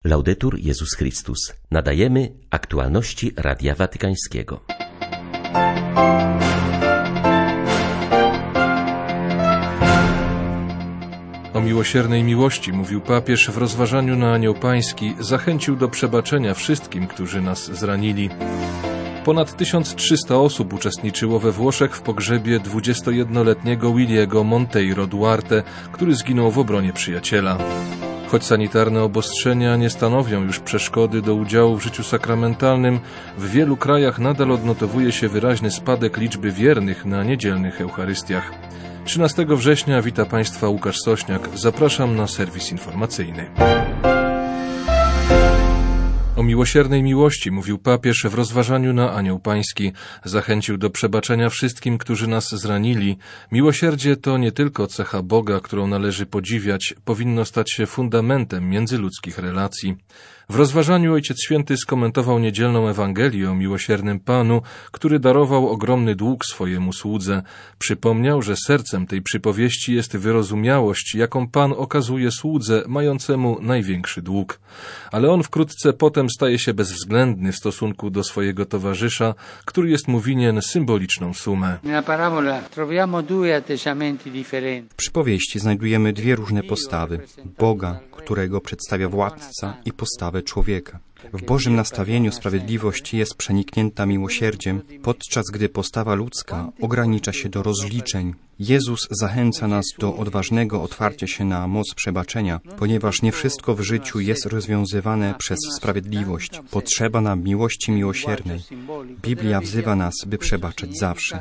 Laudetur Jezus Chrystus. Nadajemy aktualności Radia Watykańskiego. O miłosiernej miłości mówił papież w rozważaniu na Anioł Pański, zachęcił do przebaczenia wszystkim, którzy nas zranili. Ponad 1300 osób uczestniczyło we Włoszech w pogrzebie 21-letniego Williego Monteiro Duarte, który zginął w obronie przyjaciela. Choć sanitarne obostrzenia nie stanowią już przeszkody do udziału w życiu sakramentalnym, w wielu krajach nadal odnotowuje się wyraźny spadek liczby wiernych na niedzielnych Eucharystiach. 13 września wita Państwa Łukasz Sośniak. Zapraszam na serwis informacyjny. O miłosiernej miłości mówił papież w rozważaniu na Anioł Pański. Zachęcił do przebaczenia wszystkim, którzy nas zranili. Miłosierdzie to nie tylko cecha Boga, którą należy podziwiać, powinno stać się fundamentem międzyludzkich relacji. W rozważaniu Ojciec Święty skomentował niedzielną Ewangelię o miłosiernym Panu, który darował ogromny dług swojemu słudze. Przypomniał, że sercem tej przypowieści jest wyrozumiałość, jaką Pan okazuje słudze mającemu największy dług. Ale on wkrótce potem staje się bezwzględny w stosunku do swojego towarzysza, który jest mu winien symboliczną sumę. W przypowieści znajdujemy dwie różne postawy. Boga, którego przedstawia władca, i postawę człowieka. W Bożym nastawieniu sprawiedliwość jest przeniknięta miłosierdziem, podczas gdy postawa ludzka ogranicza się do rozliczeń. Jezus zachęca nas do odważnego otwarcia się na moc przebaczenia, ponieważ nie wszystko w życiu jest rozwiązywane przez sprawiedliwość. Potrzeba nam miłości miłosiernej. Biblia wzywa nas, by przebaczać zawsze.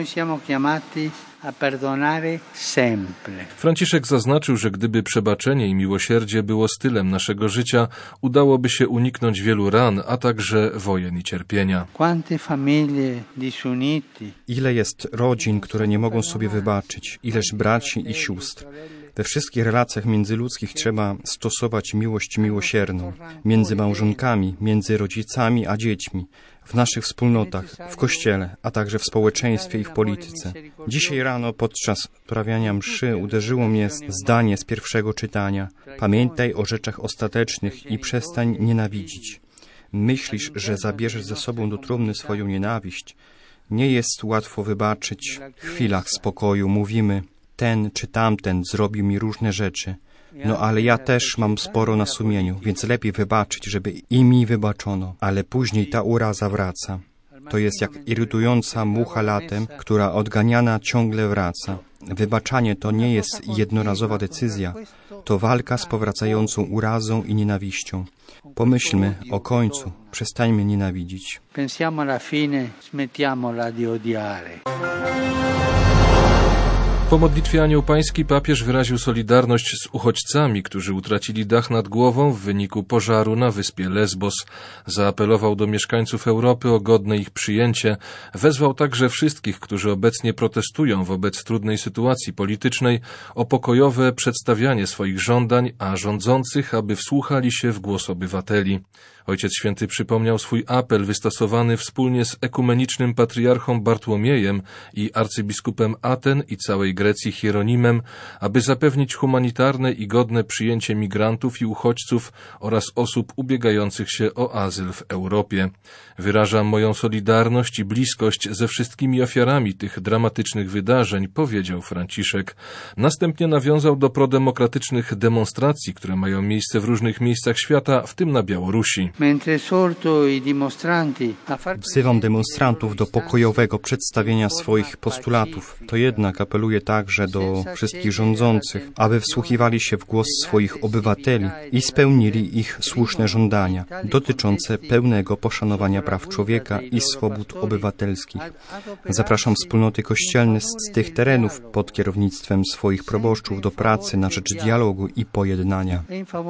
Franciszek zaznaczył, że gdyby przebaczenie i miłosierdzie było stylem naszego życia, udałoby się uniknąć wielu ran, a także wojen i cierpienia. Ile jest rodzin, które nie mogą sobie wybaczyć, ileż braci i sióstr. We wszystkich relacjach międzyludzkich trzeba stosować miłość miłosierną. Między małżonkami, między rodzicami a dziećmi, w naszych wspólnotach, w kościele, a także w społeczeństwie i w polityce. Dzisiaj rano podczas odprawiania mszy uderzyło mnie zdanie z pierwszego czytania. Pamiętaj o rzeczach ostatecznych i przestań nienawidzić. Myślisz, że zabierzesz ze sobą do trumny swoją nienawiść. Nie jest łatwo wybaczyć. W chwilach spokoju mówimy, ten czy tamten zrobił mi różne rzeczy. No ale ja też mam sporo na sumieniu, więc lepiej wybaczyć, żeby i mi wybaczono. Ale później ta uraza wraca. To jest jak irytująca mucha latem, która odganiana ciągle wraca. Wybaczanie to nie jest jednorazowa decyzja. To walka z powracającą urazą i nienawiścią. Pomyślmy o końcu. Przestańmy nienawidzić. Pensiamo alla fine, smettiamola di odiare. Po modlitwie Anioł Pański papież wyraził solidarność z uchodźcami, którzy utracili dach nad głową w wyniku pożaru na wyspie Lesbos. Zaapelował do mieszkańców Europy o godne ich przyjęcie. Wezwał także wszystkich, którzy obecnie protestują wobec trudnej sytuacji politycznej, o pokojowe przedstawianie swoich żądań, a rządzących, aby wsłuchali się w głos obywateli. Ojciec Święty przypomniał swój apel wystosowany wspólnie z ekumenicznym patriarchą Bartłomiejem i arcybiskupem Aten i całej Grecji Hieronimem, aby zapewnić humanitarne i godne przyjęcie migrantów i uchodźców oraz osób ubiegających się o azyl w Europie. Wyrażam moją solidarność i bliskość ze wszystkimi ofiarami tych dramatycznych wydarzeń, powiedział Franciszek. Następnie nawiązał do prodemokratycznych demonstracji, które mają miejsce w różnych miejscach świata, w tym na Białorusi. Wzywam demonstrantów do pokojowego przedstawienia swoich postulatów. To jednak apeluję także do wszystkich rządzących, aby wsłuchiwali się w głos swoich obywateli i spełnili ich słuszne żądania dotyczące pełnego poszanowania praw człowieka i swobód obywatelskich. Zapraszam wspólnoty kościelne z tych terenów pod kierownictwem swoich proboszczów do pracy na rzecz dialogu i pojednania.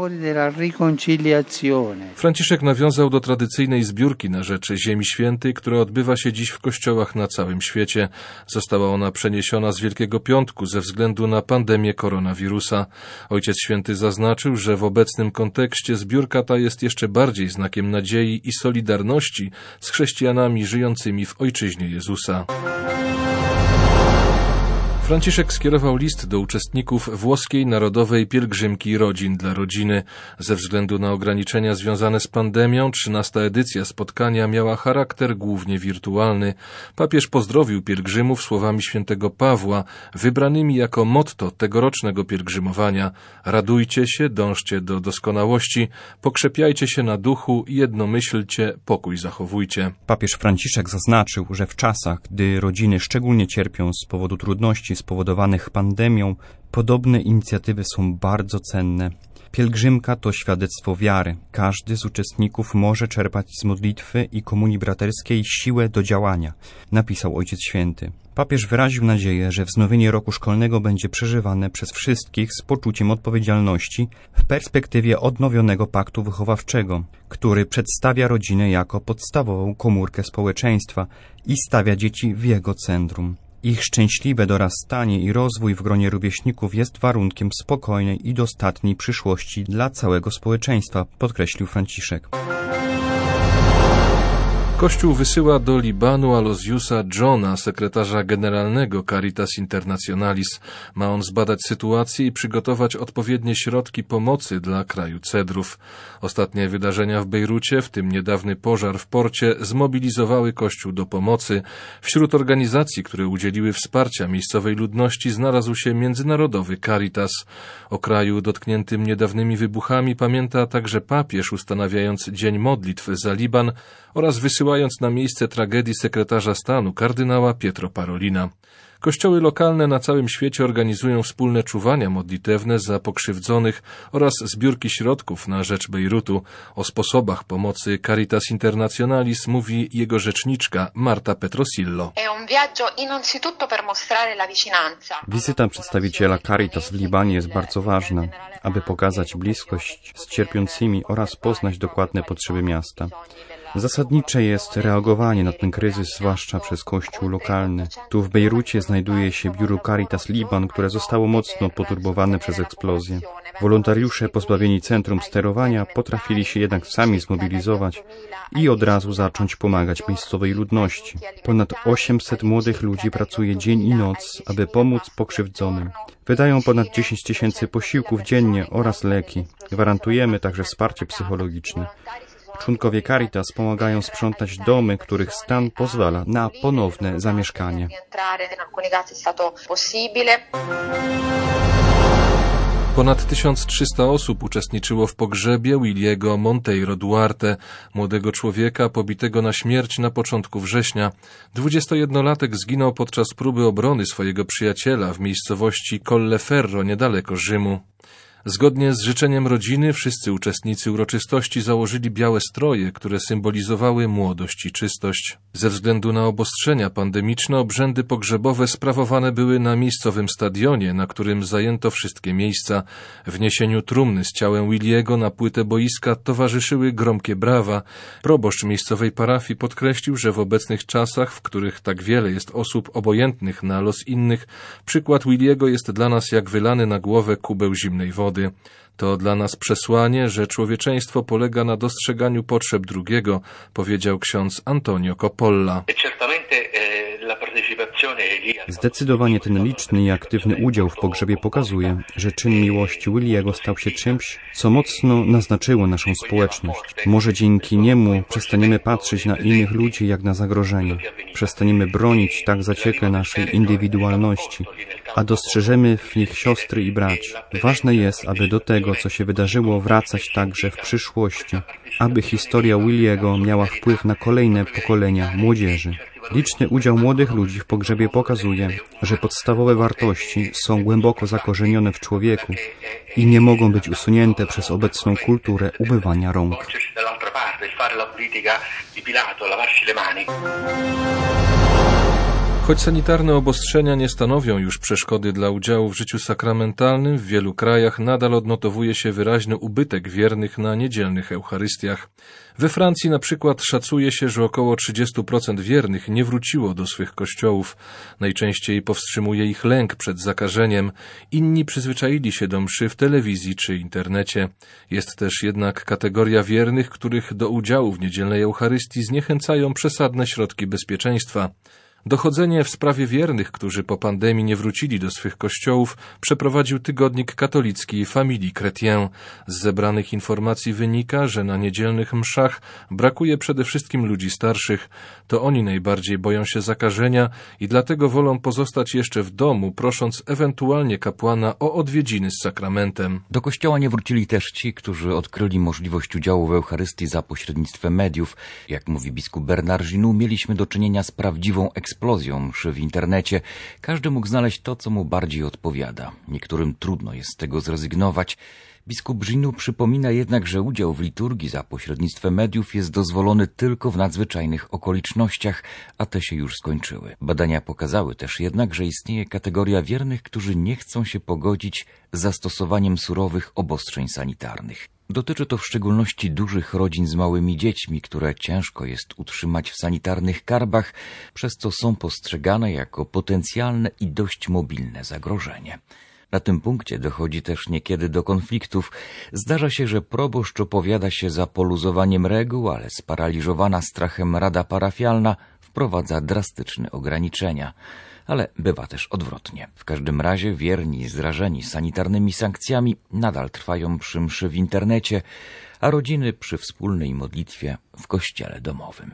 Franciszek nawiązał do tradycyjnej zbiórki na rzecz Ziemi Świętej, która odbywa się dziś w kościołach na całym świecie. Została ona przeniesiona z Wielkiego Piątku ze względu na pandemię koronawirusa. Ojciec Święty zaznaczył, że w obecnym kontekście zbiórka ta jest jeszcze bardziej znakiem nadziei i solidarności z chrześcijanami żyjącymi w Ojczyźnie Jezusa. Franciszek skierował list do uczestników włoskiej narodowej pielgrzymki Rodzin dla Rodziny. Ze względu na ograniczenia związane z pandemią, 13. edycja spotkania miała charakter głównie wirtualny. Papież pozdrowił pielgrzymów słowami świętego Pawła, wybranymi jako motto tegorocznego pielgrzymowania. Radujcie się, dążcie do doskonałości, pokrzepiajcie się na duchu, jednomyślcie, pokój zachowujcie. Papież Franciszek zaznaczył, że w czasach, gdy rodziny szczególnie cierpią z powodu trudności spowodowanych pandemią, podobne inicjatywy są bardzo cenne. Pielgrzymka to świadectwo wiary. Każdy z uczestników może czerpać z modlitwy i komunii braterskiej siłę do działania, napisał Ojciec Święty. Papież wyraził nadzieję, że wznowienie roku szkolnego będzie przeżywane przez wszystkich z poczuciem odpowiedzialności w perspektywie odnowionego paktu wychowawczego, który przedstawia rodzinę jako podstawową komórkę społeczeństwa i stawia dzieci w jego centrum. Ich szczęśliwe dorastanie i rozwój w gronie rówieśników jest warunkiem spokojnej i dostatniej przyszłości dla całego społeczeństwa, podkreślił Franciszek. Kościół wysyła do Libanu Aloysiusa Johna, sekretarza generalnego Caritas Internationalis. Ma on zbadać sytuację i przygotować odpowiednie środki pomocy dla kraju Cedrów. Ostatnie wydarzenia w Bejrucie, w tym niedawny pożar w porcie, zmobilizowały Kościół do pomocy. Wśród organizacji, które udzieliły wsparcia miejscowej ludności, znalazł się Międzynarodowy Caritas. O kraju dotkniętym niedawnymi wybuchami pamięta także papież, ustanawiając Dzień Modlitw za Liban oraz wysyłając na miejsce tragedii sekretarza stanu kardynała Pietro Parolina. Kościoły lokalne na całym świecie organizują wspólne czuwania modlitewne za pokrzywdzonych oraz zbiórki środków na rzecz Bejrutu. O sposobach pomocy Caritas Internationalis mówi jego rzeczniczka Marta Petrosillo. Wizyta przedstawiciela Caritas w Libanie jest bardzo ważna, aby pokazać bliskość z cierpiącymi oraz poznać dokładne potrzeby miasta. Zasadnicze jest reagowanie na ten kryzys, zwłaszcza przez Kościół lokalny. Tu w Bejrucie znajduje się biuro Caritas Liban, które zostało mocno poturbowane przez eksplozję. Wolontariusze pozbawieni centrum sterowania potrafili się jednak sami zmobilizować i od razu zacząć pomagać miejscowej ludności. Ponad 800 młodych ludzi pracuje dzień i noc, aby pomóc pokrzywdzonym. Wydają ponad 10 000 posiłków dziennie oraz leki. Gwarantujemy także wsparcie psychologiczne. Członkowie Caritas pomagają sprzątać domy, których stan pozwala na ponowne zamieszkanie. Ponad 1300 osób uczestniczyło w pogrzebie Williego Monteiro Duarte, młodego człowieka pobitego na śmierć na początku września. 21-latek zginął podczas próby obrony swojego przyjaciela w miejscowości Colleferro niedaleko Rzymu. Zgodnie z życzeniem rodziny wszyscy uczestnicy uroczystości założyli białe stroje, które symbolizowały młodość i czystość. Ze względu na obostrzenia pandemiczne obrzędy pogrzebowe sprawowane były na miejscowym stadionie, na którym zajęto wszystkie miejsca. Wniesieniu trumny z ciałem Williego na płytę boiska towarzyszyły gromkie brawa. Proboszcz miejscowej parafii podkreślił, że w obecnych czasach, w których tak wiele jest osób obojętnych na los innych, przykład Williego jest dla nas jak wylany na głowę kubeł zimnej wody. To dla nas przesłanie, że człowieczeństwo polega na dostrzeganiu potrzeb drugiego, powiedział ksiądz Antonio Coppola. Zdecydowanie ten liczny i aktywny udział w pogrzebie pokazuje, że czyn miłości Williego stał się czymś, co mocno naznaczyło naszą społeczność. Może dzięki niemu przestaniemy patrzeć na innych ludzi jak na zagrożenie. Przestaniemy bronić tak zaciekle naszej indywidualności, a dostrzeżemy w nich siostry i braci. Ważne jest, aby do tego, co się wydarzyło, wracać także w przyszłości, aby historia Williego miała wpływ na kolejne pokolenia młodzieży. Liczny udział młodych ludzi w pogrzebie pokazuje, że podstawowe wartości są głęboko zakorzenione w człowieku i nie mogą być usunięte przez obecną kulturę umywania rąk. Choć sanitarne obostrzenia nie stanowią już przeszkody dla udziału w życiu sakramentalnym, w wielu krajach nadal odnotowuje się wyraźny ubytek wiernych na niedzielnych Eucharystiach. We Francji na przykład szacuje się, że około 30% wiernych nie wróciło do swych kościołów. Najczęściej powstrzymuje ich lęk przed zakażeniem. Inni przyzwyczaili się do mszy w telewizji czy internecie. Jest też jednak kategoria wiernych, których do udziału w niedzielnej Eucharystii zniechęcają przesadne środki bezpieczeństwa. Dochodzenie w sprawie wiernych, którzy po pandemii nie wrócili do swych kościołów, przeprowadził tygodnik katolicki Famille Chrétien. Z zebranych informacji wynika, że na niedzielnych mszach brakuje przede wszystkim ludzi starszych. To oni najbardziej boją się zakażenia i dlatego wolą pozostać jeszcze w domu, prosząc ewentualnie kapłana o odwiedziny z sakramentem. Do kościoła nie wrócili też ci, którzy odkryli możliwość udziału w Eucharystii za pośrednictwem mediów. Jak mówi biskup Bernard Ginoux, mieliśmy do czynienia z prawdziwą eksplozją mszy w internecie. Każdy mógł znaleźć to, co mu bardziej odpowiada. Niektórym trudno jest z tego zrezygnować. Biskup Ginoux przypomina jednak, że udział w liturgii za pośrednictwem mediów jest dozwolony tylko w nadzwyczajnych okolicznościach, a te się już skończyły. Badania pokazały też jednak, że istnieje kategoria wiernych, którzy nie chcą się pogodzić z zastosowaniem surowych obostrzeń sanitarnych. Dotyczy to w szczególności dużych rodzin z małymi dziećmi, które ciężko jest utrzymać w sanitarnych karbach, przez co są postrzegane jako potencjalne i dość mobilne zagrożenie. Na tym punkcie dochodzi też niekiedy do konfliktów. Zdarza się, że proboszcz opowiada się za poluzowaniem reguł, ale sparaliżowana strachem rada parafialna wprowadza drastyczne ograniczenia. Ale bywa też odwrotnie. W każdym razie wierni zrażeni sanitarnymi sankcjami nadal trwają przy mszy w internecie, a rodziny przy wspólnej modlitwie w kościele domowym.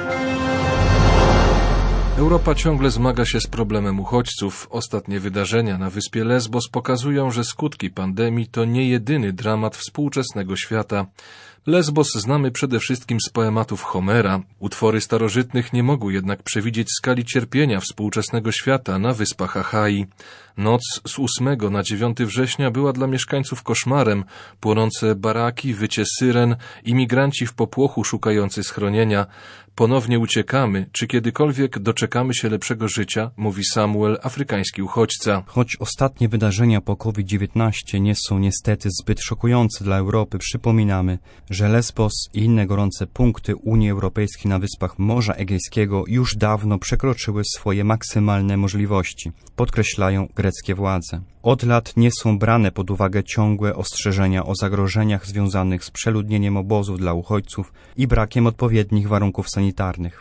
Europa ciągle zmaga się z problemem uchodźców. Ostatnie wydarzenia na wyspie Lesbos pokazują, że skutki pandemii to nie jedyny dramat współczesnego świata. Lesbos znamy przede wszystkim z poematów Homera. Utwory starożytnych nie mogły jednak przewidzieć skali cierpienia współczesnego świata na wyspach Achai. Noc z 8 na 9 września była dla mieszkańców koszmarem. Płonące baraki, wycie syren, imigranci w popłochu szukający schronienia. Ponownie uciekamy. Czy kiedykolwiek doczekamy się lepszego życia? Mówi Samuel, afrykański uchodźca. Choć ostatnie wydarzenia po COVID-19 nie są niestety zbyt szokujące dla Europy, przypominamy, że Lesbos i inne gorące punkty Unii Europejskiej na wyspach Morza Egejskiego już dawno przekroczyły swoje maksymalne możliwości, podkreślają greckie władze. Od lat nie są brane pod uwagę ciągłe ostrzeżenia o zagrożeniach związanych z przeludnieniem obozów dla uchodźców i brakiem odpowiednich warunków sanitarnych.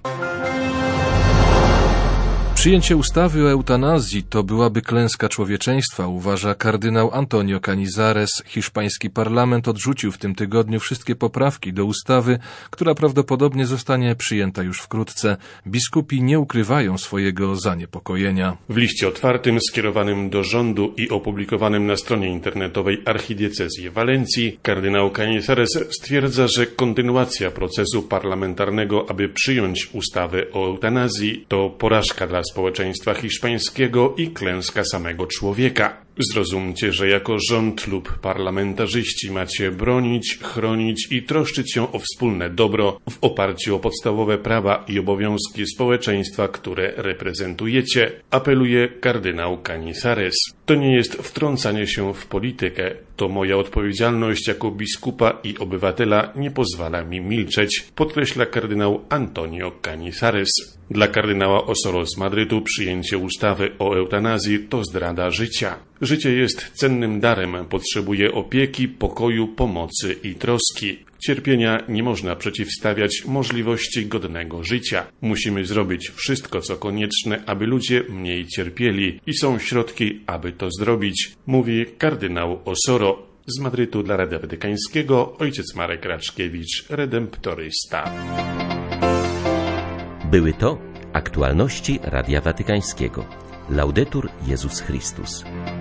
Przyjęcie ustawy o eutanazji to byłaby klęska człowieczeństwa, uważa kardynał Antonio Canizares. Hiszpański parlament odrzucił w tym tygodniu wszystkie poprawki do ustawy, która prawdopodobnie zostanie przyjęta już wkrótce. Biskupi nie ukrywają swojego zaniepokojenia. W liście otwartym skierowanym do rządu i opublikowanym na stronie internetowej archidiecezji Walencji, kardynał Canizares stwierdza, że kontynuacja procesu parlamentarnego, aby przyjąć ustawę o eutanazji, to porażka dla społeczeństwa hiszpańskiego i klęska samego człowieka. Zrozumcie, że jako rząd lub parlamentarzyści macie bronić, chronić i troszczyć się o wspólne dobro w oparciu o podstawowe prawa i obowiązki społeczeństwa, które reprezentujecie, apeluje kardynał Canizares. To nie jest wtrącanie się w politykę. To moja odpowiedzialność jako biskupa i obywatela nie pozwala mi milczeć, podkreśla kardynał Antonio Canizares. Dla kardynała Osoro z Madrytu przyjęcie ustawy o eutanazji to zdrada życia. Życie jest cennym darem, potrzebuje opieki, pokoju, pomocy i troski. Cierpienia nie można przeciwstawiać możliwości godnego życia. Musimy zrobić wszystko, co konieczne, aby ludzie mniej cierpieli i są środki, aby to zrobić, mówi kardynał Osoro. Z Madrytu dla Radia Watykańskiego ojciec Marek Raczkiewicz, redemptorysta. Były to aktualności Radia Watykańskiego. Laudetur Jezus Chrystus.